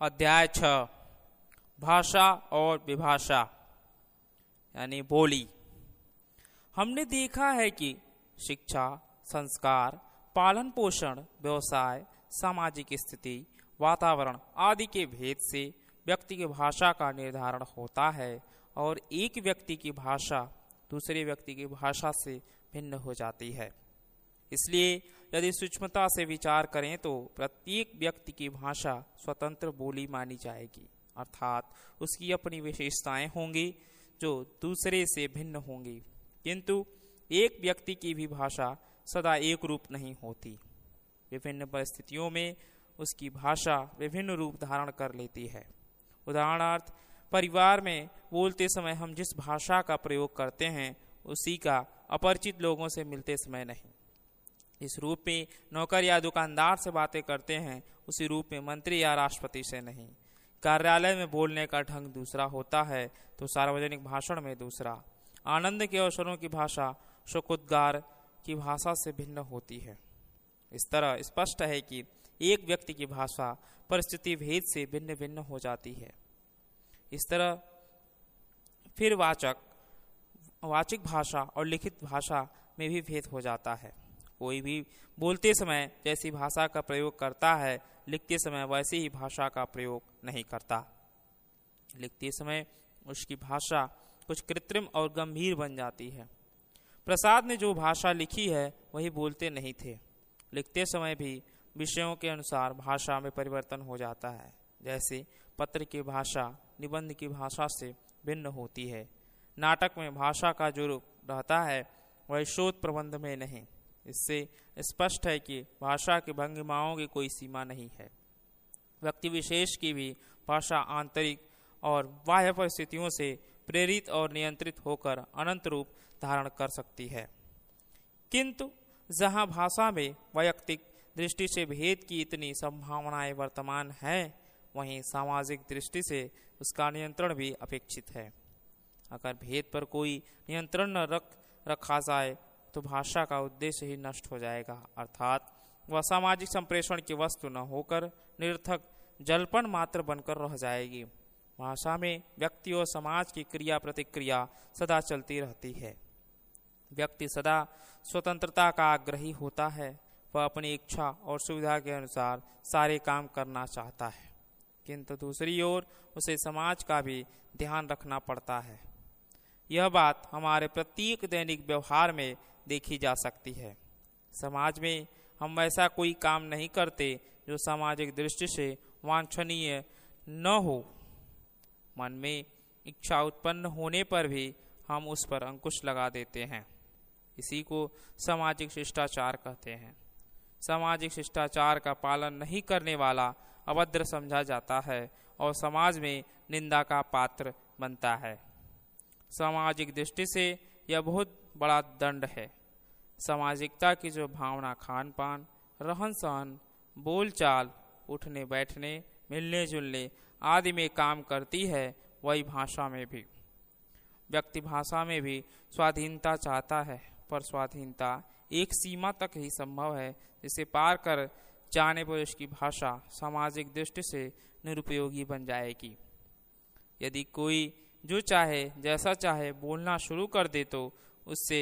अध्याय 6 भाषा और विभाषा यानी बोली। हमने देखा है कि शिक्षा, संस्कार, पालन पोषण, व्यवसाय, सामाजिक स्थिति, वातावरण आदि के भेद से व्यक्ति की भाषा का निर्धारण होता है और एक व्यक्ति की भाषा दूसरे व्यक्ति की भाषा से भिन्न हो जाती है। इसलिए यदि सूक्ष्मता से विचार करें तो प्रत्येक व्यक्ति की भाषा स्वतंत्र बोली मानी जाएगी, अर्थात उसकी अपनी विशेषताएं होंगी जो दूसरे से भिन्न होंगी। किंतु एक व्यक्ति की भी भाषा सदा एक रूप नहीं होती। विभिन्न परिस्थितियों में उसकी भाषा विभिन्न रूप धारण कर लेती है। उदाहरणार्थ, परिवार में बोलते समय हम जिस भाषा का प्रयोग करते हैं उसी का अपरिचित लोगों से मिलते समय नहीं। इस रूप में नौकर या दुकानदार से बातें करते हैं उसी रूप में मंत्री या राष्ट्रपति से नहीं। कार्यालय में बोलने का ढंग दूसरा होता है तो सार्वजनिक भाषण में दूसरा। आनंद के अवसरों की भाषा शोकोद्गार की भाषा से भिन्न होती है। इस तरह स्पष्ट है कि एक व्यक्ति की भाषा परिस्थिति भेद से भिन्न भिन्न हो जाती है। इस तरह फिर वाचिक भाषा और लिखित भाषा में भी भेद हो जाता है। कोई भी बोलते समय जैसी भाषा का प्रयोग करता है, लिखते समय वैसी ही भाषा का प्रयोग नहीं करता। लिखते समय उसकी भाषा कुछ कृत्रिम और गंभीर बन जाती है। प्रसाद ने जो भाषा लिखी है वही बोलते नहीं थे। लिखते समय भी विषयों के अनुसार भाषा में परिवर्तन हो जाता है। जैसे पत्र की भाषा निबंध की भाषा से भिन्न होती है। नाटक में भाषा का जो रूप रहता है वह शोध प्रबंध में नहीं। इससे स्पष्ट है कि भाषा की भंगिमाओं की कोई सीमा नहीं है। व्यक्ति विशेष की भी भाषा आंतरिक और बाह्य परिस्थितियों से प्रेरित और नियंत्रित होकर अनंत रूप धारण कर सकती है। किंतु जहाँ भाषा में वैयक्तिक दृष्टि से भेद की इतनी संभावनाएं वर्तमान है, वहीं सामाजिक दृष्टि से उसका नियंत्रण भी अपेक्षित है। अगर भेद पर कोई नियंत्रण न रखा जाए तो भाषा का उद्देश्य ही नष्ट हो जाएगा, अर्थात वह सामाजिक संप्रेषण की वस्तु न होकर निरर्थक जलपन मात्र बनकर रह जाएगी। भाषा में व्यक्ति और समाज की क्रिया प्रतिक्रिया सदा चलती रहती है। व्यक्ति सदा स्वतंत्रता का आग्रही होता है। वह अपनी इच्छा और सुविधा के अनुसार सारे काम करना चाहता है, किंतु दूसरी ओर उसे समाज का भी ध्यान रखना पड़ता है। यह बात हमारे प्रत्येक दैनिक व्यवहार में देखी जा सकती है। समाज में हम वैसा कोई काम नहीं करते जो सामाजिक दृष्टि से वांछनीय न हो। मन में इच्छा उत्पन्न होने पर भी हम उस पर अंकुश लगा देते हैं। इसी को सामाजिक शिष्टाचार कहते हैं। सामाजिक शिष्टाचार का पालन नहीं करने वाला अभद्र समझा जाता है और समाज में निंदा का पात्र बनता है। सामाजिक दृष्टि से यह बहुत बड़ा दंड है। सामाजिकता की जो भावना खान पान, रहन सहन, बोलचाल, उठने बैठने, मिलने जुलने आदि में काम करती है, वही भाषा में भी। व्यक्ति भाषा में भी स्वाधीनता चाहता है, पर स्वाधीनता एक सीमा तक ही संभव है, जिसे पार कर जाने पर उसकी भाषा सामाजिक दृष्टि से निरुपयोगी बन जाएगी। यदि कोई जो चाहे जैसा चाहे बोलना शुरू कर दे तो उससे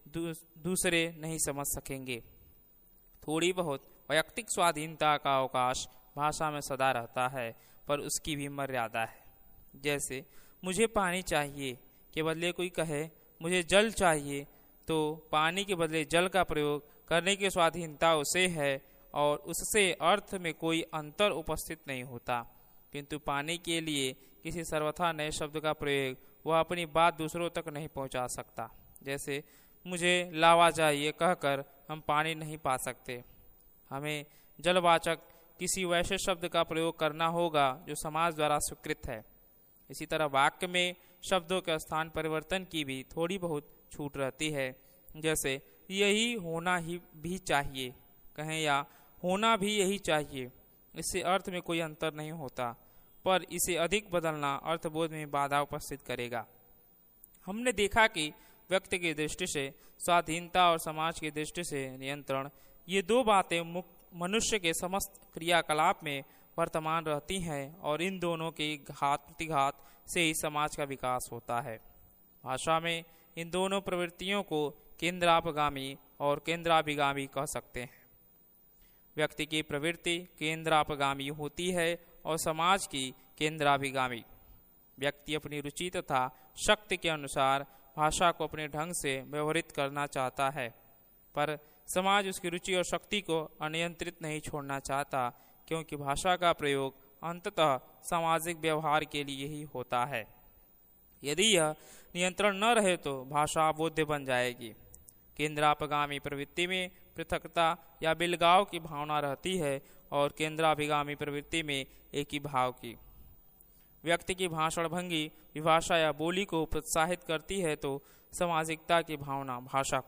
दूसरे नहीं समझ सकेंगे। थोड़ी बहुत वैयक्तिक स्वाधीनता का अवकाश भाषा में सदा रहता है, पर उसकी भी मर्यादा है। जैसे मुझे पानी चाहिए के बदले कोई कहे मुझे जल चाहिए, तो पानी के बदले जल का प्रयोग करने की स्वाधीनता उसे है और उससे अर्थ में कोई अंतर उपस्थित नहीं होता। किंतु पानी के लिए किसी सर्वथा नए शब्द का प्रयोग वह अपनी बात दूसरों तक नहीं पहुंचा सकता। जैसे मुझे लावा चाहिए कहकर हम पानी नहीं पा सकते। हमें जलवाचक किसी वैसे शब्द का प्रयोग करना होगा जो समाज द्वारा स्वीकृत है। इसी तरह वाक्य में शब्दों के स्थान परिवर्तन की भी थोड़ी बहुत छूट रहती है। जैसे यही होना ही भी चाहिए कहें या होना भी यही चाहिए, इससे अर्थ में कोई अंतर नहीं होता, पर इसे अधिक बदलना अर्थबोध में बाधा उपस्थित करेगा। हमने देखा कि व्यक्ति की दृष्टि से स्वाधीनता और समाज की दृष्टि से नियंत्रण, ये दो बातें मनुष्य के समस्त क्रियाकलाप में वर्तमान रहती हैं और इन दोनों के घात प्रतिघात से ही समाज का विकास होता है। भाषा में इन दोनों प्रवृत्तियों को केंद्रापगामी और केंद्राभिगामी कह सकते हैं। व्यक्ति की प्रवृत्ति केंद्रापगामी होती है और समाज की केंद्राभिगामी। व्यक्ति अपनी रुचि तथा शक्ति के अनुसार भाषा को अपने ढंग से व्यवहारित करना चाहता है, पर समाज उसकी रुचि और शक्ति को अनियंत्रित नहीं छोड़ना चाहता, क्योंकि भाषा का प्रयोग अंततः सामाजिक व्यवहार के लिए ही होता है। यदि यह नियंत्रण न रहे तो भाषा अबोध्य बन जाएगी। केंद्रापगामी प्रवृत्ति में पृथकता या बिलगाव की भावना रहती है और केंद्राभिगामी प्रवृत्ति में एक ही भाव की। व्यक्ति की भाषण भंगी विभाषा या बोली को प्रोत्साहित करती है तो सामाजिकता की भावना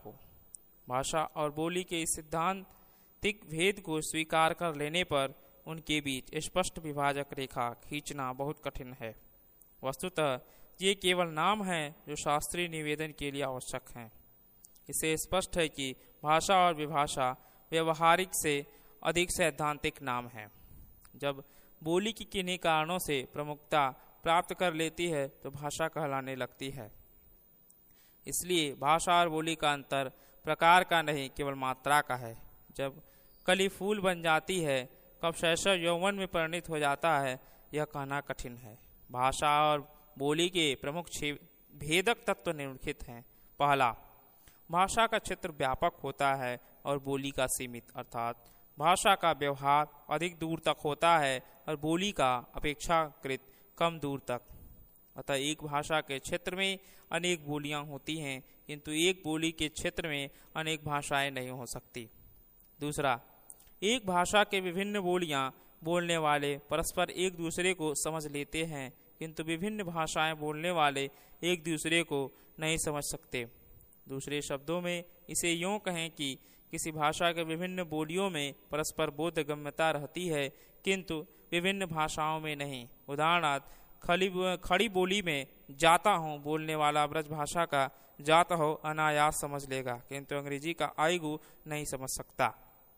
भाषा और बोली के इस सिद्धांतिक भेद को स्वीकार कर लेने पर उनके बीच स्पष्ट विभाजक रेखा खींचना बहुत कठिन है। वस्तुतः ये केवल नाम हैं जो शास्त्रीय निवेदन के लिए आवश्यक हैं। इससे स्पष्ट है कि भाषा और विभाषा व्यवहारिक से अधिक सैद्धांतिक नाम हैं। जब बोली की किन्हीं कारणों से प्रमुखता प्राप्त कर लेती है तो भाषा कहलाने लगती है। इसलिए भाषा और बोली का अंतर प्रकार का नहीं, केवल मात्रा का है। जब कली फूल बन जाती है, कब शैशव यौवन में परिणित हो जाता है, यह कहना कठिन है। भाषा और बोली के प्रमुख भेदक तत्व निम्नलिखित हैं। पहला, भाषा का क्षेत्र व्यापक होता है और बोली का सीमित, अर्थात भाषा का व्यवहार अधिक दूर तक होता है और बोली का अपेक्षाकृत कम दूर तक। अतः एक भाषा के क्षेत्र में अनेक बोलियां होती हैं, किंतु एक बोली के क्षेत्र में अनेक भाषाएं नहीं हो सकती। दूसरा, एक भाषा के विभिन्न बोलियां बोलने वाले परस्पर एक दूसरे को समझ लेते हैं, किंतु विभिन्न भाषाएं बोलने वाले एक दूसरे को नहीं समझ सकते। दूसरे शब्दों में इसे यूँ कहें कि किसी भाषा के विभिन्न बोलियों में परस्पर बोधगम्यता रहती है, किंतु विभिन्न भाषाओं में नहीं। उदाहरणार्थ, खड़ी बोली में जाता हूँ बोलने वाला ब्रज भाषा का जाता हो अनायास समझ लेगा, किंतु अंग्रेजी का आएगू नहीं समझ सकता।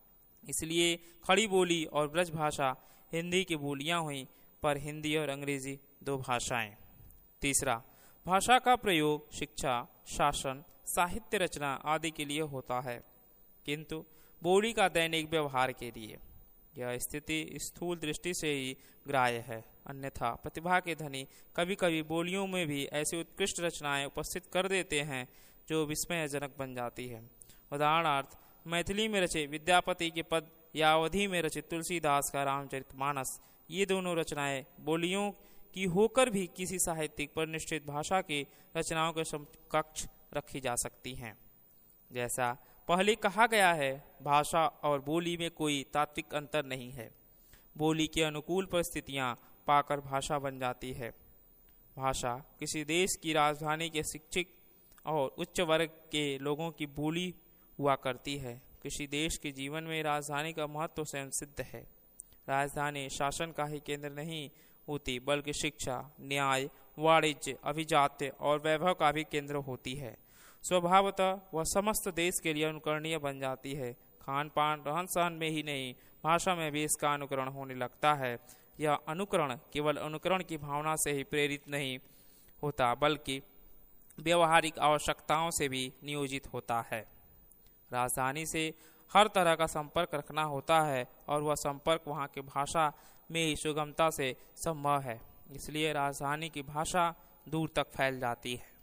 इसलिए खड़ी बोली और ब्रज भाषा हिंदी की बोलियां हुई, पर हिंदी और अंग्रेजी दो भाषाएं। तीसरा, भाषा का प्रयोग शिक्षा, शासन, साहित्य रचना आदि के लिए होता है, किंतु बोली का दैनिक व्यवहार के लिए। यह स्थिति स्थूल दृष्टि से ही ग्राह्य है। अन्यथा प्रतिभा के धनी कभी कभी बोलियों में भी ऐसी उत्कृष्ट रचनाएं उपस्थित कर देते हैं जो विस्मयजनक बन जाती है। उदाहरणार्थ, मैथिली में रचे विद्यापति के पद या अवधी में रचित तुलसीदास का रामचरितमानस, ये दोनों रचनाएं बोलियों की होकर भी किसी साहित्यिक पर निश्चित भाषा की रचनाओं के समकक्ष रखी जा सकती हैं। जैसा पहले कहा गया है, भाषा और बोली में कोई तात्विक अंतर नहीं है। बोली के अनुकूल परिस्थितियां पाकर भाषा बन जाती है। भाषा किसी देश की राजधानी के शिक्षित और उच्च वर्ग के लोगों की बोली हुआ करती है। किसी देश के जीवन में राजधानी का महत्व स्वयं सिद्ध है। राजधानी शासन का ही केंद्र नहीं होती, बल्कि शिक्षा, न्याय, वाणिज्य, अभिजात्य और वैभव का भी केंद्र होती है। स्वभावतः वह समस्त देश के लिए अनुकरणीय बन जाती है। खान पान, रहन सहन में ही नहीं, भाषा में भी इसका अनुकरण होने लगता है। यह अनुकरण केवल अनुकरण की भावना से ही प्रेरित नहीं होता, बल्कि व्यवहारिक आवश्यकताओं से भी नियोजित होता है। राजधानी से हर तरह का संपर्क रखना होता है और वह संपर्क वहाँ की भाषा में ही सुगमता से संभव है। इसलिए राजधानी की भाषा दूर तक फैल जाती है।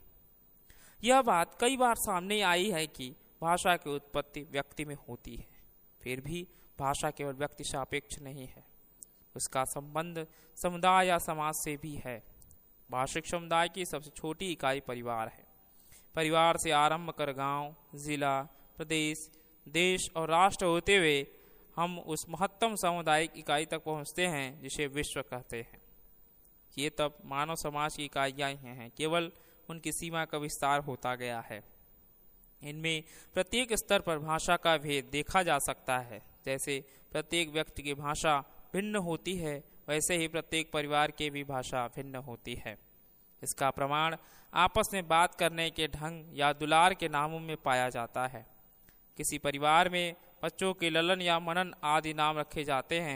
यह बात कई बार सामने आई है कि भाषा की उत्पत्ति व्यक्ति में होती है। फिर भी भाषा केवल व्यक्ति सापेक्ष नहीं है, उसका संबंध समुदाय या समाज से भी है। भाषिक समुदाय की सबसे छोटी इकाई परिवार है। परिवार से आरंभ कर गांव, जिला, प्रदेश, देश और राष्ट्र होते हुए हम उस महत्तम सामुदायिक इकाई तक पहुंचते हैं जिसे विश्व कहते हैं। ये तब मानव समाज की इकाइयां हैं, केवल उनकी सीमा का विस्तार होता गया है। इनमें प्रत्येक स्तर पर भाषा का भेद देखा जा सकता है। जैसे प्रत्येक व्यक्ति की भाषा भिन्न होती है, वैसे ही प्रत्येक परिवार की भी भाषा भिन्न होती है। इसका प्रमाण आपस में बात करने के ढंग या दुलार के नामों में पाया जाता है। किसी परिवार में बच्चों के ललन या मनन आदि नाम रखे जाते हैं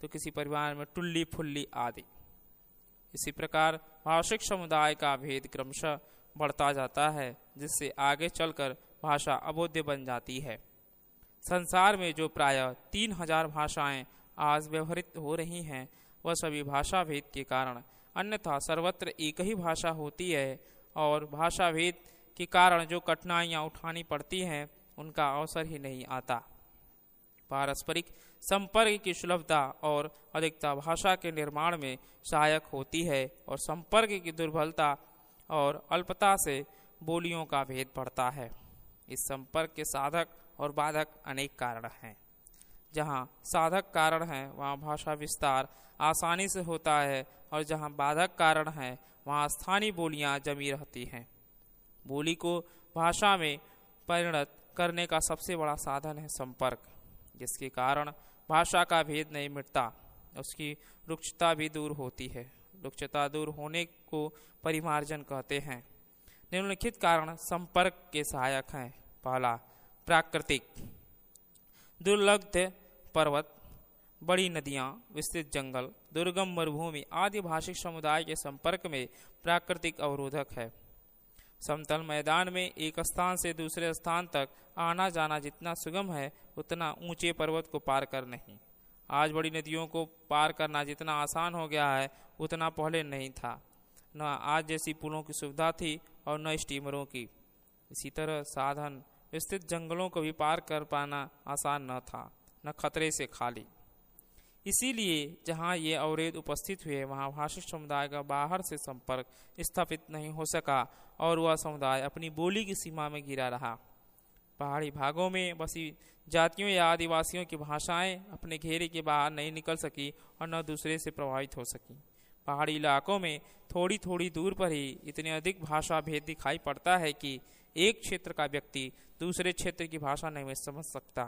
तो किसी परिवार में टुल्ली फुल्ली आदि। इसी प्रकार भाषिक समुदाय का भेद क्रमशः बढ़ता जाता है, जिससे आगे चलकर भाषा अबोध्य बन जाती है। संसार में जो प्रायः 3000 भाषाएं आज व्यवहृत हो रही हैं, वह सभी भाषा भेद के कारण, अन्यथा सर्वत्र एक ही भाषा होती है और भाषा भेद के कारण जो कठिनाइयाँ उठानी पड़ती हैं, उनका अवसर ही नहीं आता। पारस्परिक संपर्क की सुलभता और अधिकता भाषा के निर्माण में सहायक होती है और संपर्क की दुर्बलता और अल्पता से बोलियों का भेद बढ़ता है। इस संपर्क के साधक और बाधक अनेक कारण हैं। जहाँ साधक कारण है वहाँ भाषा विस्तार आसानी से होता है और जहाँ बाधक कारण है वहाँ स्थानीय बोलियाँ जमी रहती हैं। बोली को भाषा में परिणत करने का सबसे बड़ा साधन है संपर्क, जिसके कारण भाषा का भेद नहीं मिटता, उसकी रुक्षता भी दूर होती है। रुक्षता दूर होने को परिमार्जन कहते हैं। निम्नलिखित कारण संपर्क के सहायक हैं। पहला, प्राकृतिक। दुर्लभ पर्वत, बड़ी नदियाँ, विस्तृत जंगल, दुर्गम मरुभूमि आदि भाषिक समुदाय के संपर्क में प्राकृतिक अवरोधक है। समतल मैदान में एक स्थान से दूसरे स्थान तक आना जाना जितना सुगम है, उतना ऊंचे पर्वत को पार कर नहीं। आज बड़ी नदियों को पार करना जितना आसान हो गया है, उतना पहले नहीं था। न आज जैसी पुलों की सुविधा थी और न स्टीमरों की। इसी तरह साधन विस्तृत जंगलों को भी पार कर पाना आसान न था, न खतरे से खाली। इसीलिए जहाँ ये अवरोध उपस्थित हुए, वहाँ भाषिक समुदाय का बाहर से संपर्क स्थापित नहीं हो सका और वह समुदाय अपनी बोली की सीमा में गिरा रहा। पहाड़ी भागों में बसी जातियों या आदिवासियों की भाषाएं अपने घेरे के बाहर नहीं निकल सकी और न दूसरे से प्रभावित हो सकी। पहाड़ी इलाकों में थोड़ी थोड़ी दूर पर ही इतने अधिक भाषा भेद दिखाई पड़ता है कि एक क्षेत्र का व्यक्ति दूसरे क्षेत्र की भाषा नहीं समझ सकता।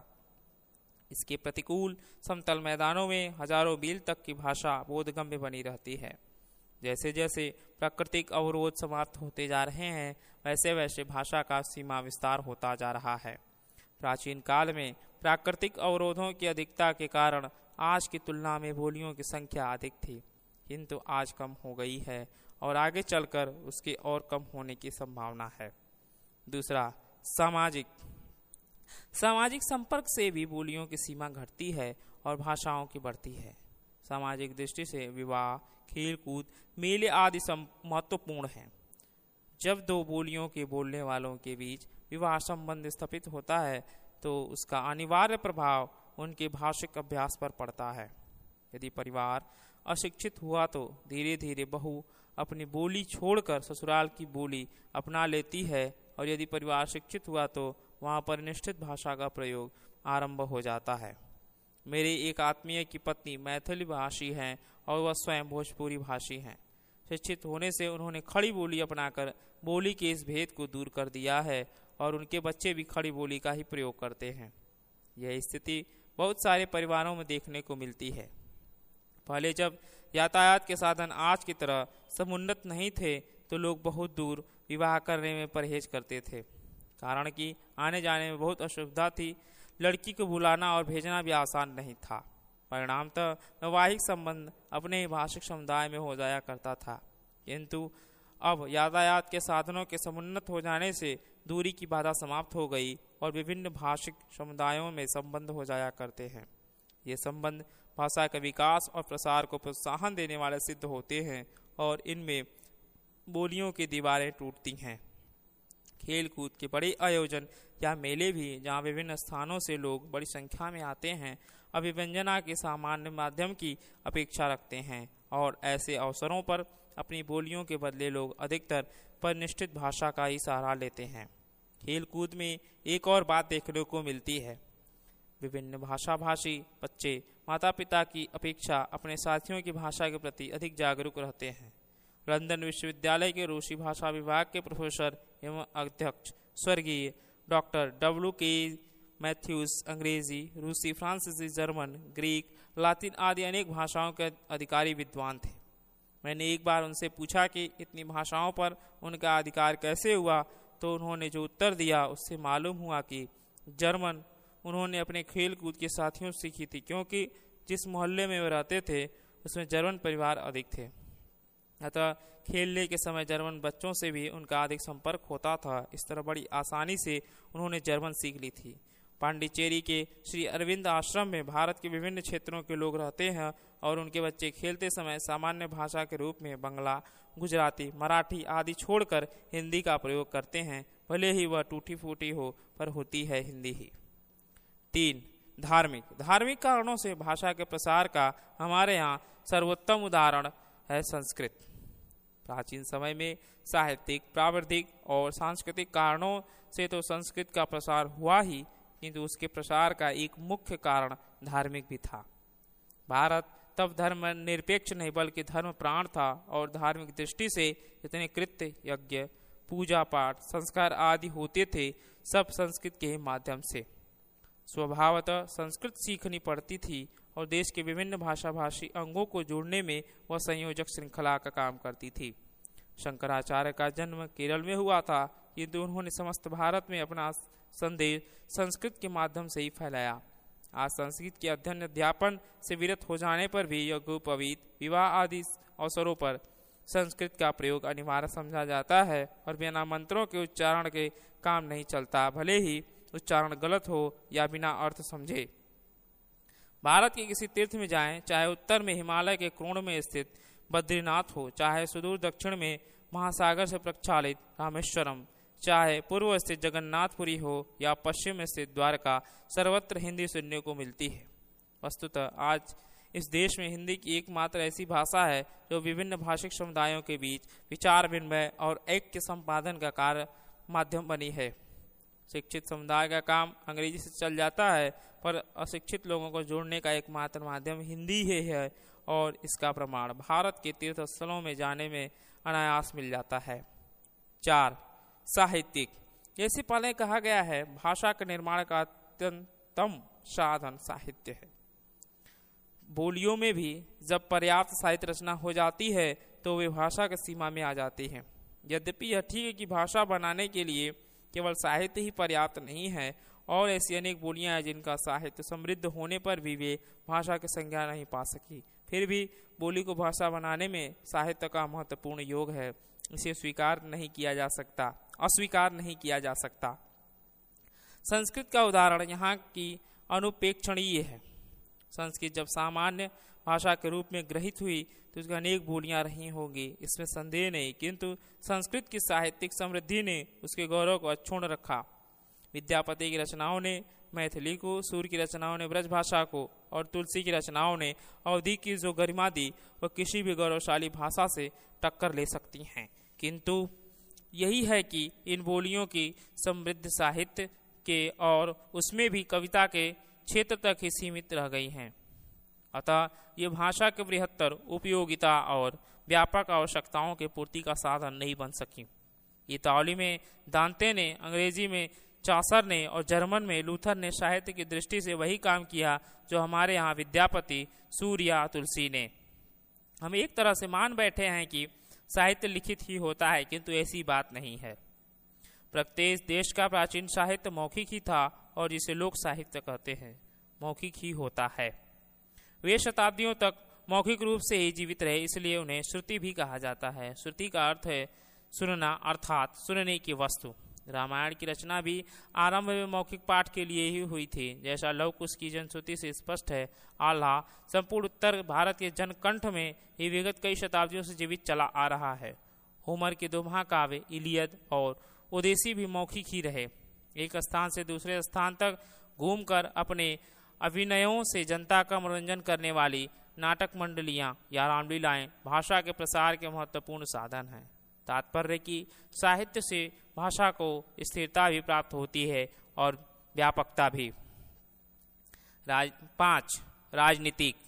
इसके प्रतिकूल समतल मैदानों में हजारों मील तक की भाषा बोधगम्य बनी रहती है। जैसे जैसे प्राकृतिक अवरोध समाप्त होते जा रहे हैं, वैसे वैसे भाषा का सीमा विस्तार होता जा रहा है। प्राचीन काल में प्राकृतिक अवरोधों की अधिकता के कारण आज की तुलना में बोलियों की संख्या अधिक थी, किंतु आज कम हो गई है और आगे चलकर उसके और कम होने की संभावना है। दूसरा, सामाजिक। सामाजिक संपर्क से भी बोलियों की सीमा घटती है और भाषाओं की बढ़ती है। सामाजिक दृष्टि से विवाह, खेलकूद, मेले आदि महत्वपूर्ण हैं। जब दो बोलियों के बोलने वालों के बीच विवाह संबंध स्थापित होता है, तो उसका अनिवार्य प्रभाव उनके भाषिक अभ्यास पर पड़ता है। यदि परिवार अशिक्षित हुआ तो धीरे धीरे बहू अपनी बोली छोड़कर ससुराल की बोली अपना लेती है, और यदि परिवार शिक्षित हुआ तो वहाँ पर निश्चित भाषा का प्रयोग आरंभ हो जाता है। मेरे एक आत्मीय की पत्नी मैथिली भाषी हैं और वह स्वयं भोजपुरी भाषी हैं। शिक्षित होने से उन्होंने खड़ी बोली अपनाकर बोली के इस भेद को दूर कर दिया है और उनके बच्चे भी खड़ी बोली का ही प्रयोग करते हैं। यह स्थिति बहुत सारे परिवारों में देखने को मिलती है। पहले जब यातायात के साधन आज की तरह समुन्नत नहीं थे, तो लोग बहुत दूर विवाह करने में परहेज करते थे, कारण कि आने जाने में बहुत असुविधा थी। लड़की को बुलाना और भेजना भी आसान नहीं था। परिणामतः वैवाहिक संबंध अपने ही भाषिक समुदाय में हो जाया करता था, किंतु अब यातायात के साधनों के समुन्नत हो जाने से दूरी की बाधा समाप्त हो गई और विभिन्न भाषिक समुदायों में संबंध हो जाया करते हैं। ये संबंध भाषा के विकास और प्रसार को प्रोत्साहन देने वाले सिद्ध होते हैं और इनमें बोलियों की दीवारें टूटती हैं। खेल कूद के बड़े आयोजन या मेले भी, जहाँ विभिन्न स्थानों से लोग बड़ी संख्या में आते हैं, अभिव्यंजना के सामान्य माध्यम की अपेक्षा रखते हैं और ऐसे अवसरों पर अपनी बोलियों के बदले लोग अधिकतर परिनिष्ठित भाषा का ही सहारा लेते हैं। खेल कूद में एक और बात देखने को मिलती है। विभिन्न भाषा भाषी बच्चे माता पिता की अपेक्षा अपने साथियों की भाषा के प्रति अधिक जागरूक रहते हैं। लंदन विश्वविद्यालय के रूसी भाषा विभाग के प्रोफेसर एवं अध्यक्ष स्वर्गीय डॉक्टर W.K. मैथ्यूज अंग्रेजी, रूसी, फ्रांसीसी, जर्मन, ग्रीक, लातिन आदि अनेक भाषाओं के अधिकारी विद्वान थे। मैंने एक बार उनसे पूछा कि इतनी भाषाओं पर उनका अधिकार कैसे हुआ, तो उन्होंने जो उत्तर दिया उससे मालूम हुआ कि जर्मन उन्होंने अपने खेल कूद के साथियों से सीखी थी, क्योंकि जिस मोहल्ले में वे रहते थे उसमें जर्मन परिवार अधिक थे, अतः खेलने के समय जर्मन बच्चों से भी उनका अधिक संपर्क होता था। इस तरह बड़ी आसानी से उन्होंने जर्मन सीख ली थी। पांडिचेरी के श्री अरविंद आश्रम में भारत के विभिन्न क्षेत्रों के लोग रहते हैं और उनके बच्चे खेलते समय सामान्य भाषा के रूप में बंगला, गुजराती, मराठी आदि छोड़कर हिंदी का प्रयोग करते हैं, भले ही वह टूटी फूटी हो, पर होती है हिंदी ही। 3. धार्मिक कारणों से भाषा के प्रसार का हमारे यहाँ सर्वोत्तम उदाहरण है संस्कृत। प्राचीन समय में साहित्यिक, प्राविधिक और सांस्कृतिक कारणों से तो संस्कृत का प्रसार हुआ ही, किंतु उसके प्रसार का एक मुख्य कारण धार्मिक भी था। भारत तब धर्म निरपेक्ष नहीं बल्कि धर्म प्राण था और धार्मिक दृष्टि से जितने कृत्य, यज्ञ, पूजा पाठ, संस्कार आदि होते थे सब संस्कृत के माध्यम से। स्वभावतः संस्कृत सीखनी पड़ती थी और देश के विभिन्न भाषा भाषी अंगों को जोड़ने में वह संयोजक श्रृंखला का काम करती थी। शंकराचार्य का जन्म केरल में हुआ था, किंतु उन्होंने समस्त भारत में अपना संदेश संस्कृत के माध्यम से ही फैलाया। आज संस्कृत के अध्ययन अध्यापन से विरत हो जाने पर भी यज्ञोपवीत, विवाह आदि अवसरों पर संस्कृत का प्रयोग अनिवार्य समझा जाता है और बिना मंत्रों के उच्चारण के काम नहीं चलता, भले ही उच्चारण गलत हो या बिना अर्थ समझे। भारत के किसी तीर्थ में जाएं, चाहे उत्तर में हिमालय के कोण में स्थित बद्रीनाथ हो, चाहे सुदूर दक्षिण में महासागर से प्रक्षालित रामेश्वरम, चाहे पूर्व स्थित जगन्नाथपुरी हो या पश्चिम स्थित द्वारका, सर्वत्र हिंदी सुनने को मिलती है। वस्तुतः आज इस देश में हिंदी की एकमात्र ऐसी भाषा है जो विभिन्न भाषिक समुदायों के बीच विचार विनिमय और ऐक्य संपादन का कार्य माध्यम बनी है। शिक्षित समुदाय का काम अंग्रेजी से चल जाता है, पर अशिक्षित लोगों को जोड़ने का एकमात्र माध्यम हिंदी ही है और इसका प्रमाण भारत के तीर्थ स्थलों में जाने में अनायास मिल जाता है। 4. साहित्यिक। जैसे पहले कहा गया है, भाषा के निर्माण का अत्यंतम साधन साहित्य है। बोलियों में भी जब पर्याप्त साहित्य रचना हो जाती है तो वे भाषा की सीमा में आ जाती हैं। यद्यपि यह ठीक है कि भाषा बनाने के लिए केवल साहित्य ही पर्याप्त नहीं है और ऐसी अनेक बोलियां हैं जिनका साहित्य समृद्ध होने पर भी वे भाषा की संज्ञा नहीं पा सकी, फिर भी बोली को भाषा बनाने में साहित्य का महत्वपूर्ण योग है। इसे अस्वीकार नहीं किया जा सकता। संस्कृत का उदाहरण यहाँ की अनुपेक्षणीय है। संस्कृत जब सामान्य भाषा के रूप में ग्रहित हुई तो उसकी अनेक बोलियां रही होंगी, इसमें संदेह नहीं, किंतु संस्कृत की साहित्यिक समृद्धि ने उसके गौरव को अक्षुण्ण रखा। विद्यापति की रचनाओं ने मैथिली को, सूर्य की रचनाओं ने ब्रज भाषा को और तुलसी की रचनाओं ने अवधि की जो गरिमा दी वह किसी भी गौरवशाली भाषा से टक्कर ले सकती हैं। किंतु यही है कि इन बोलियों की समृद्ध साहित्य के और उसमें भी कविता के क्षेत्र तक ही सीमित रह गई हैं। अतः ये भाषा के बृहत्तर उपयोगिता और व्यापक आवश्यकताओं के पूर्ति का साधन नहीं बन सकी। इताली में दांते ने, अंग्रेजी में चासर ने और जर्मन में लूथर ने साहित्य की दृष्टि से वही काम किया जो हमारे यहाँ विद्यापति, सूर्य, तुलसी ने। हम एक तरह से मान बैठे हैं कि साहित्य लिखित ही होता है, किंतु ऐसी बात नहीं है। प्रत्येक देश का प्राचीन साहित्य मौखिक ही था और जिसे लोक साहित्य कहते हैं मौखिक ही होता है। वे शताब्दियों तक मौखिक रूप से ही जीवित रहे, इसलिए उन्हें श्रुति भी कहा जाता है। श्रुति का अर्थ है सुनना, अर्थात सुनने की वस्तु। रामायण की रचना भी आरंभ में मौखिक पाठ के लिए ही हुई थी, जैसा लव कुश की जनश्रुति से स्पष्ट है। आल्हा संपूर्ण उत्तर भारत के जनकंठ में ये विगत कई शताब्दियों से जीवित चला आ रहा है। होमर के दो महाकाव्य इलियड और ओडेसी भी मौखिक ही रहे। एक स्थान से दूसरे स्थान तक घूमकर अपने अभिनयों से जनता का मनोरंजन करने वाली नाटक मंडलियां या रामलीलाएं भाषा के प्रसार के महत्वपूर्ण साधन हैं। तात्पर्य कि साहित्य से भाषा को स्थिरता भी प्राप्त होती है और व्यापकता भी। 5. राजनीतिक।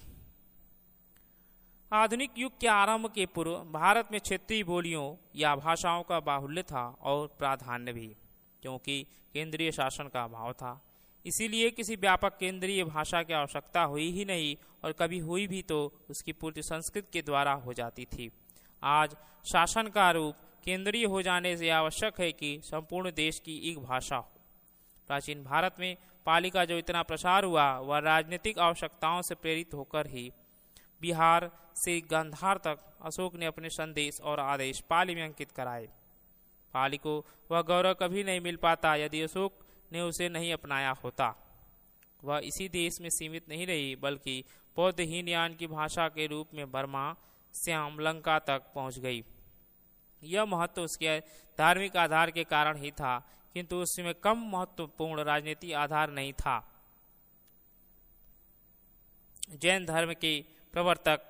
आधुनिक युग के आरंभ के पूर्व भारत में क्षेत्रीय बोलियों या भाषाओं का बाहुल्य था और प्राधान्य भी, क्योंकि केंद्रीय शासन का अभाव था। इसीलिए किसी व्यापक केंद्रीय भाषा की आवश्यकता हुई ही नहीं और कभी हुई भी तो उसकी पूर्ति संस्कृत के द्वारा हो जाती थी। आज शासन का रूप केंद्रीय हो जाने से आवश्यक है कि संपूर्ण देश की एक भाषा हो। प्राचीन भारत में पाली का जो इतना प्रसार हुआ वह राजनीतिक आवश्यकताओं से प्रेरित होकर ही। बिहार से गांधार तक अशोक ने अपने संदेश और आदेश पाली में अंकित कराए। पाली को वह गौरव कभी नहीं मिल पाता यदि अशोक ने उसे नहीं अपनाया होता। वह इसी देश में सीमित नहीं रही बल्कि बौद्ध हीनयान की भाषा के रूप में बर्मा, श्याम, लंका तक पहुंच गई। यह महत्व उसके धार्मिक आधार के कारण ही था, किंतु उसमें कम महत्वपूर्ण राजनीतिक आधार नहीं था। जैन धर्म के प्रवर्तक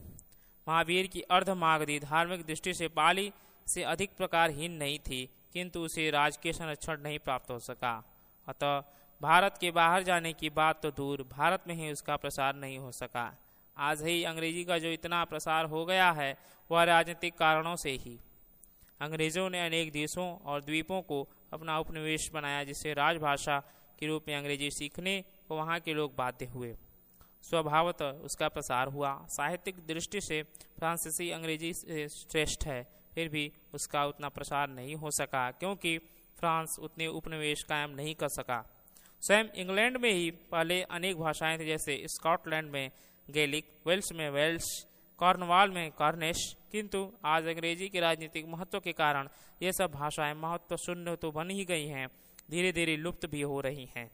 महावीर की अर्धमागधी धार्मिक दृष्टि से पाली से अधिक प्रकारहीन नहीं थी, किंतु उसे राजकीय संरक्षण नहीं प्राप्त हो सका। अतः भारत के बाहर जाने की बात तो दूर, भारत में ही उसका प्रसार नहीं हो सका। आज ही अंग्रेजी का जो इतना प्रसार हो गया है वह राजनीतिक कारणों से ही। अंग्रेजों ने अनेक देशों और द्वीपों को अपना उपनिवेश बनाया, जिससे राजभाषा के रूप में अंग्रेजी सीखने को वहाँ के लोग बाध्य हुए। स्वभावतः उसका प्रसार हुआ। साहित्यिक दृष्टि से फ्रांसीसी अंग्रेजी से श्रेष्ठ है, फिर भी उसका उतना प्रसार नहीं हो सका क्योंकि फ्रांस उतने उपनिवेश कायम नहीं कर सका। स्वयं इंग्लैंड में ही पहले अनेक भाषाएं थी, जैसे स्कॉटलैंड में गैलिक, वेल्स में वेल्श, कॉर्नवाल में कॉर्निश, किंतु आज अंग्रेजी के राजनीतिक महत्व के कारण ये सब भाषाएं महत्व शून्य तो बन ही गई हैं, धीरे धीरे लुप्त भी हो रही हैं।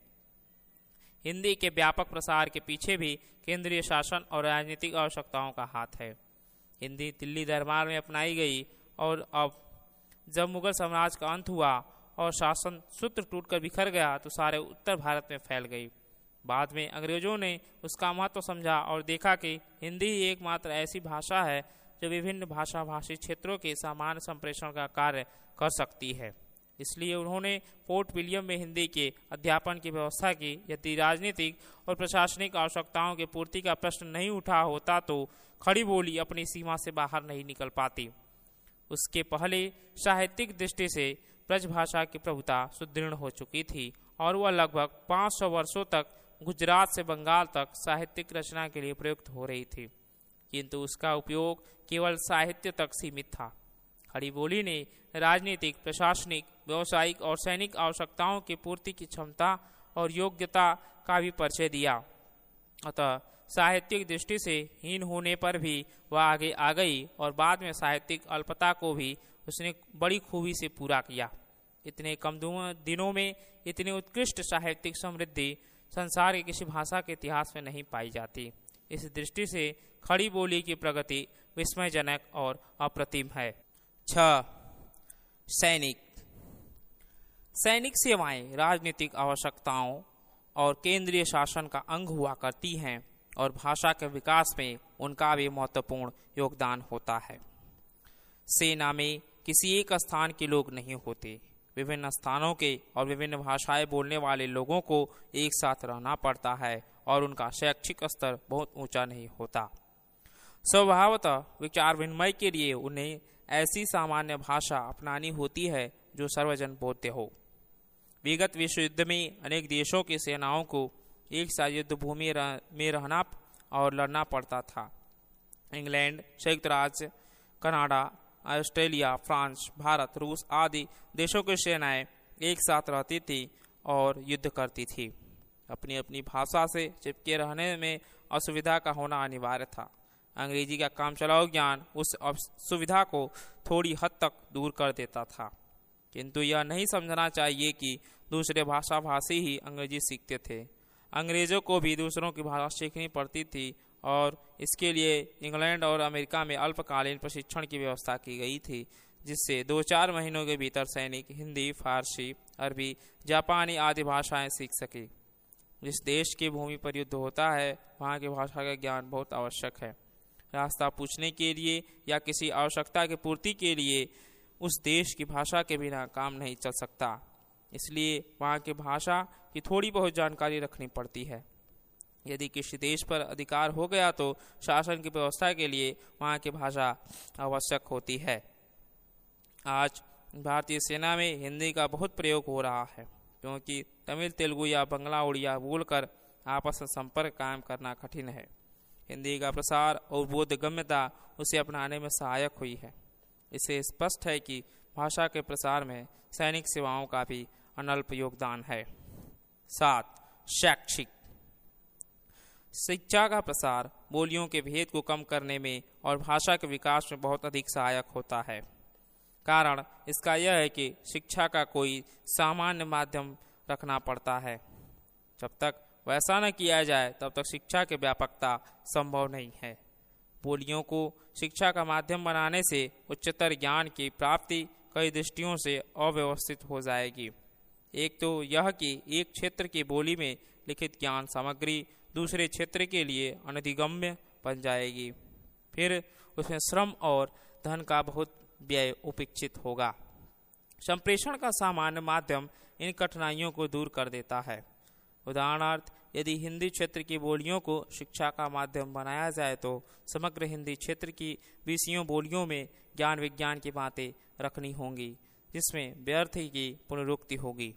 हिंदी के व्यापक प्रसार के पीछे भी केंद्रीय शासन और राजनीतिक आवश्यकताओं का हाथ है। हिंदी दिल्ली दरबार में अपनाई गई और अब जब मुगल साम्राज्य का अंत हुआ और शासन सूत्र टूटकर बिखर गया तो सारे उत्तर भारत में फैल गई। बाद में अंग्रेजों ने उसका महत्व समझा और देखा कि हिंदी ही एकमात्र ऐसी भाषा है जो विभिन्न भाषा भाषी क्षेत्रों के सामान्य संप्रेषण का कार्य कर सकती है। इसलिए उन्होंने फोर्ट विलियम में हिंदी के अध्यापन की व्यवस्था की। यदि राजनीतिक और प्रशासनिक आवश्यकताओं की पूर्ति का प्रश्न नहीं उठा होता तो खड़ी बोली अपनी सीमा से बाहर नहीं निकल पाती। उसके पहले साहित्यिक दृष्टि से ब्रजभाषा की प्रभुता सुदृढ़ हो चुकी थी और वह लगभग 500 वर्षों तक गुजरात से बंगाल तक साहित्यिक रचना के लिए प्रयुक्त हो रही थी, किंतु उसका उपयोग केवल साहित्य तक सीमित था। खड़ी बोली ने राजनीतिक, प्रशासनिक, व्यावसायिक और सैनिक आवश्यकताओं की पूर्ति की क्षमता और योग्यता का भी परिचय दिया। अतः साहित्यिक दृष्टि से हीन होने पर भी वह आगे आ गई और बाद में साहित्यिक अल्पता को भी उसने बड़ी खूबी से पूरा किया। इतने कम दिनों में इतनी उत्कृष्ट साहित्यिक समृद्धि संसार की किसी भाषा के इतिहास में नहीं पाई जाती। इस दृष्टि से खड़ी बोली की प्रगति विस्मयजनक और अप्रतिम है। 6. सैनिक सेवाएं राजनीतिक आवश्यकताओं और केंद्रीय शासन का अंग हुआ करती हैं और भाषा के विकास में उनका भी महत्वपूर्ण योगदान होता है। सेना में किसी एक स्थान के लोग नहीं होते। विभिन्न स्थानों के और विभिन्न भाषाएं बोलने वाले लोगों को एक साथ रहना पड़ता है और उनका शैक्षिक स्तर बहुत ऊंचा नहीं होता। स्वभावतः विचार विनिमय के लिए उन्हें ऐसी सामान्य भाषा अपनानी होती है जो सर्वजन बोलते हो। विगत विश्व युद्ध में अनेक देशों की सेनाओं को एक साथ युद्ध भूमि में रहना और लड़ना पड़ता था। इंग्लैंड, संयुक्त राज्य, कनाडा, ऑस्ट्रेलिया, फ्रांस, भारत, रूस आदि देशों की सेनाएं एक साथ रहती थी और युद्ध करती थी। अपनी अपनी भाषा से चिपके रहने में असुविधा का होना अनिवार्य था। अंग्रेजी का कामचलाऊ ज्ञान उस असुविधा को थोड़ी हद तक दूर कर देता था, किंतु यह नहीं समझना चाहिए कि दूसरे भाषा भाषी ही अंग्रेजी सीखते थे। अंग्रेजों को भी दूसरों की भाषा सीखनी पड़ती थी और इसके लिए इंग्लैंड और अमेरिका में अल्पकालीन प्रशिक्षण की व्यवस्था की गई थी, जिससे 2-4 महीनों के भीतर सैनिक हिंदी, फारसी, अरबी, जापानी आदि भाषाएं सीख सके। जिस देश की भूमि पर युद्ध होता है वहाँ की भाषा का ज्ञान बहुत आवश्यक है। रास्ता पूछने के लिए या किसी आवश्यकता की पूर्ति के लिए उस देश की भाषा के बिना काम नहीं चल सकता। इसलिए वहाँ की भाषा की थोड़ी बहुत जानकारी रखनी पड़ती है। यदि किसी देश पर अधिकार हो गया तो शासन की व्यवस्था के लिए वहाँ की भाषा आवश्यक होती है। आज भारतीय सेना में हिंदी का बहुत प्रयोग हो रहा है, क्योंकि तमिल, तेलुगु या बंगला, उड़िया बोलकर आपस में संपर्क कायम करना कठिन है। हिंदी का प्रसार और बोधगम्यता उसे अपनाने में सहायक हुई है। इससे स्पष्ट है कि भाषा के प्रसार में सैनिक सेवाओं का भी अनल्प योगदान है। 7. शैक्षिक। शिक्षा का प्रसार बोलियों के भेद को कम करने में और भाषा के विकास में बहुत अधिक सहायक होता है। कारण इसका यह है कि शिक्षा का कोई सामान्य माध्यम रखना पड़ता है। जब तक वैसा न किया जाए तब तक शिक्षा की व्यापकता संभव नहीं है। बोलियों को शिक्षा का माध्यम बनाने से उच्चतर ज्ञान की प्राप्ति कई दृष्टियों से अव्यवस्थित हो जाएगी। एक तो यह कि एक क्षेत्र की बोली में लिखित ज्ञान सामग्री दूसरे क्षेत्र के लिए अनधिगम्य बन जाएगी। फिर उसमें श्रम और धन का बहुत व्यय उपेक्षित होगा। संप्रेषण का सामान्य माध्यम इन कठिनाइयों को दूर कर देता है। उदाहरणार्थ, यदि हिंदी क्षेत्र की बोलियों को शिक्षा का माध्यम बनाया जाए तो समग्र हिंदी क्षेत्र की 20 बोलियों में ज्ञान विज्ञान की बातें रखनी होंगी, जिसमें व्यर्थ की पुनरुक्ति होगी।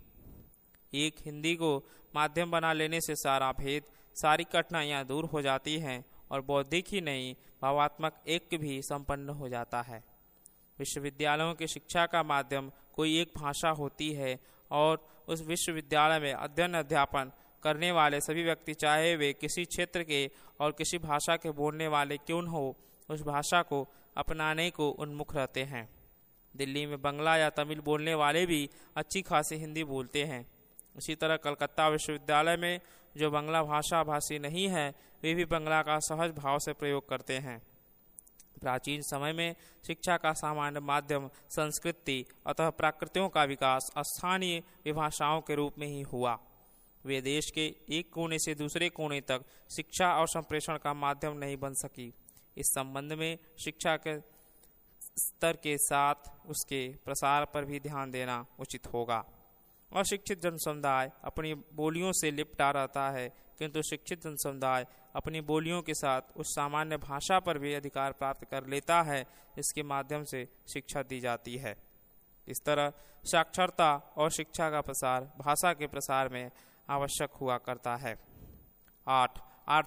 एक हिंदी को माध्यम बना लेने से सारा भेद, सारी कठिनाइयाँ दूर हो जाती हैं और बौद्धिक ही नहीं भावात्मक ऐक्य भी संपन्न हो जाता है। विश्वविद्यालयों की शिक्षा का माध्यम कोई एक भाषा होती है और उस विश्वविद्यालय में अध्ययन अध्यापन करने वाले सभी व्यक्ति, चाहे वे किसी क्षेत्र के और किसी भाषा के बोलने वाले क्यों न हो, उस भाषा को अपनाने को उन्मुख रहते हैं। दिल्ली में बंगला या तमिल बोलने वाले भी अच्छी खासी हिंदी बोलते हैं। उसी तरह कलकत्ता विश्वविद्यालय में जो बंगला भाषा भाषी नहीं है, वे भी बंगला का सहज भाव से प्रयोग करते हैं। प्राचीन समय में शिक्षा का सामान्य माध्यम संस्कृति, अतः प्राकृतियों का विकास स्थानीय विभाषाओं के रूप में ही हुआ। वे देश के एक कोने से दूसरे कोने तक शिक्षा और संप्रेषण का माध्यम नहीं बन सकी। इस संबंध में शिक्षा के स्तर के साथ उसके प्रसार पर भी ध्यान देना उचित होगा। अशिक्षित जन समुदाय अपनी बोलियों से लिपटा रहता है, किंतु शिक्षित जन समुदाय अपनी बोलियों के साथ उस सामान्य भाषा पर भी अधिकार प्राप्त कर लेता है जिसके माध्यम से शिक्षा दी जाती है। इस तरह साक्षरता और शिक्षा का प्रसार भाषा के प्रसार में आवश्यक हुआ करता है। 8.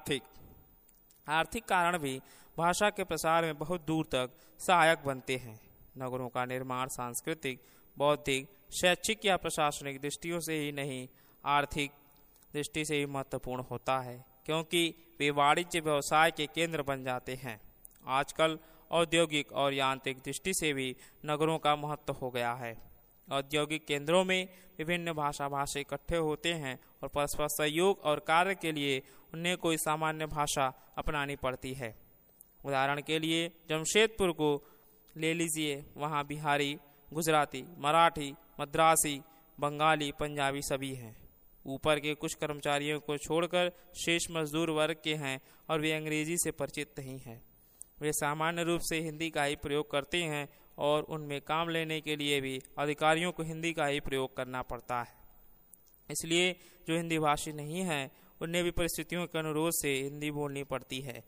आर्थिक कारण भी भाषा के प्रसार में बहुत दूर तक सहायक बनते हैं। नगरों का निर्माण सांस्कृतिक, बौद्धिक, शैक्षिक या प्रशासनिक दृष्टियों से ही नहीं, आर्थिक दृष्टि से ही महत्वपूर्ण होता है, क्योंकि वे वाणिज्य व्यवसाय के केंद्र बन जाते हैं। आजकल औद्योगिक और यांत्रिक दृष्टि से भी नगरों का महत्व हो गया है। औद्योगिक केंद्रों में विभिन्न भाषी इकट्ठे होते हैं और परस्पर सहयोग और कार्य के लिए उन्हें कोई सामान्य भाषा अपनानी पड़ती है। उदाहरण के लिए जमशेदपुर को ले लीजिए, वहाँ बिहारी, गुजराती, मराठी, मद्रासी, बंगाली, पंजाबी सभी हैं। ऊपर के कुछ कर्मचारियों को छोड़कर शेष मजदूर वर्ग के हैं और वे अंग्रेजी से परिचित नहीं हैं। वे सामान्य रूप से हिंदी का ही प्रयोग करते हैं और उनमें काम लेने के लिए भी अधिकारियों को हिंदी का ही प्रयोग करना पड़ता है। इसलिए जो हिंदी भाषी नहीं हैं उन्हें भी परिस्थितियों के अनुरोध से हिंदी बोलनी पड़ती है।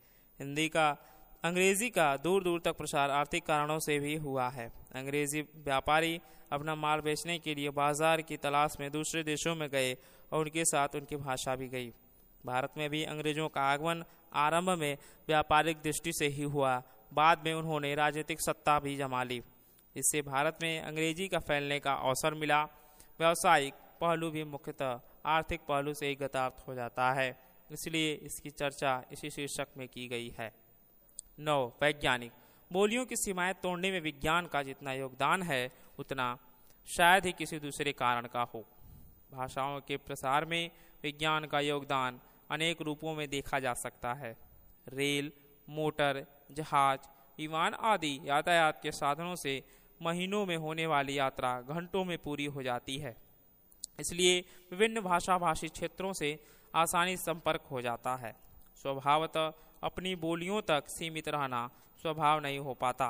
अंग्रेजी का दूर दूर तक प्रसार आर्थिक कारणों से भी हुआ है। अंग्रेजी व्यापारी अपना माल बेचने के लिए बाजार की तलाश में दूसरे देशों में गए और उनके साथ उनकी भाषा भी गई। भारत में भी अंग्रेजों का आगमन आरंभ में व्यापारिक दृष्टि से ही हुआ, बाद में उन्होंने राजनीतिक सत्ता भी जमा ली। इससे भारत में अंग्रेजी का फैलने का अवसर मिला। व्यावसायिक पहलू भी मुख्यतः आर्थिक पहलू से ही गतार्थ हो जाता है, इसलिए इसकी चर्चा इसी शीर्षक में की गई है। 9. वैज्ञानिक बोलियों की सीमाएं तोड़ने में विज्ञान का जितना योगदान है उतना शायद ही किसी दूसरे कारण का हो। भाषाओं के प्रसार में विज्ञान का योगदान अनेक रूपों में देखा जा सकता है। रेल, मोटर, जहाज, विमान आदि यातायात के साधनों से महीनों में होने वाली यात्रा घंटों में पूरी हो जाती है। इसलिए विभिन्न भाषी क्षेत्रों से आसानी संपर्क हो जाता है। स्वभावतः अपनी बोलियों तक सीमित रहना स्वभाव नहीं हो पाता।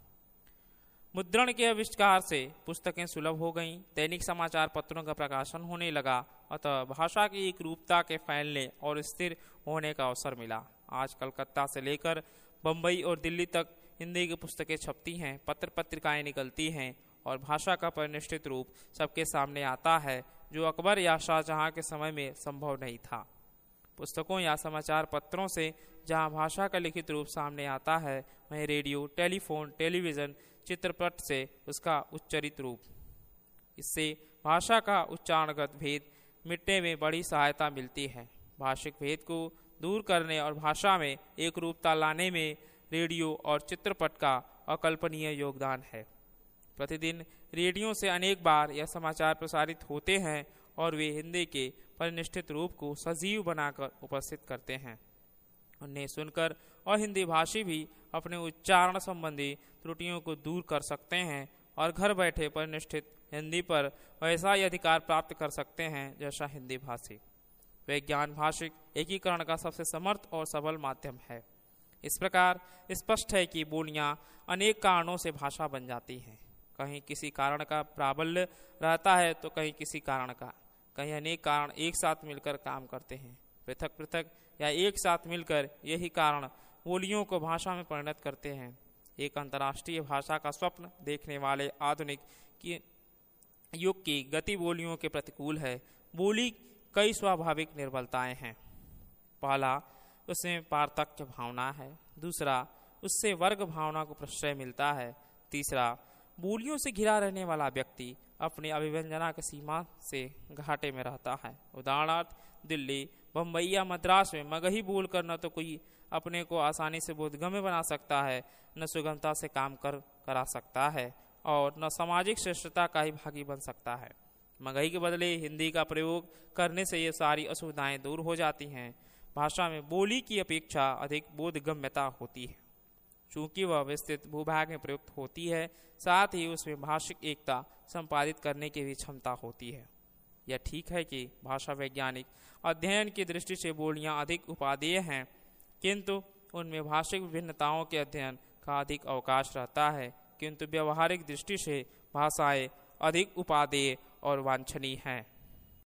मुद्रण के आविष्कार से पुस्तकें सुलभ हो गईं, दैनिक समाचार पत्रों का प्रकाशन होने लगा, अतः भाषा की एक रूपता के फैलने और स्थिर होने का अवसर मिला। आज कलकत्ता से लेकर बम्बई और दिल्ली तक हिंदी की पुस्तकें छपती हैं, पत्र पत्रिकाएं निकलती हैं और भाषा का परिनिष्ठित रूप सबके सामने आता है, जो अकबर या शाहजहां के समय में संभव नहीं था। पुस्तकों या समाचार पत्रों से जहां भाषा का लिखित रूप सामने आता है, वहीं रेडियो, टेलीफोन, टेलीविज़न, चित्रपट से उसका उच्चरित रूप। इससे भाषा का उच्चारणगत भेद मिटने में बड़ी सहायता मिलती है। भाषिक भेद को दूर करने और भाषा में एक रूपता लाने में रेडियो और चित्रपट का अकल्पनीय योगदान है। प्रतिदिन रेडियो से अनेक बार यह समाचार प्रसारित होते हैं और वे हिंदी के परिनिष्ठित रूप को सजीव बनाकर उपस्थित करते हैं। उन्हें सुनकर और हिंदी भाषी भी अपने उच्चारण संबंधी त्रुटियों को दूर कर सकते हैं और घर बैठे परिनिष्ठित हिंदी पर वैसा ही अधिकार प्राप्त कर सकते हैं जैसा हिंदी भाषी। विज्ञान भाषिक एकीकरण का सबसे समर्थ और सबल माध्यम है। इस प्रकार स्पष्ट है कि बोलियां अनेक कारणों से भाषा बन जाती हैं। कहीं किसी कारण का प्राबल्य रहता है तो कहीं किसी कारण का, कहीं अनेक कारण एक साथ मिलकर काम करते हैं। पृथक पृथक या एक साथ मिलकर यही कारण बोलियों को भाषा में परिणत करते हैं। एक अंतर्राष्ट्रीय भाषा का स्वप्न देखने वाले आधुनिक युग की गति बोलियों के प्रतिकूल है। बोली कई स्वाभाविक निर्बलताएं हैं। पहला, उसमें पार्थक्य भावना है। दूसरा, उससे वर्ग भावना को प्रश्रय मिलता है। तीसरा, बोलियों से घिरा रहने वाला व्यक्ति अपनी अभिव्यंजना की सीमा से घाटे में रहता है। उदाहरणार्थ, दिल्ली, बम्बई या मद्रास में मगही बोलकर न तो कोई अपने को आसानी से बोधगम्य बना सकता है, न सुगमता से काम करा सकता है और न सामाजिक श्रेष्ठता का ही भागी बन सकता है। मगही के बदले हिंदी का प्रयोग करने से ये सारी असुविधाएं दूर हो जाती हैं। भाषा में बोली की अपेक्षा अधिक बोधगम्यता होती है। चूंकि वह विस्तृत भूभाग में प्रयुक्त होती है, साथ ही उसमें भाषिक एकता संपादित करने की भी क्षमता होती है। यह ठीक है कि भाषा वैज्ञानिक अध्ययन की दृष्टि से बोलियां अधिक उपादेय हैं, किंतु उनमें भाषिक विभिन्नताओं के अध्ययन का अधिक अवकाश रहता है। किंतु व्यवहारिक दृष्टि से भाषाएं अधिक उपादेय और वांछनीय हैं।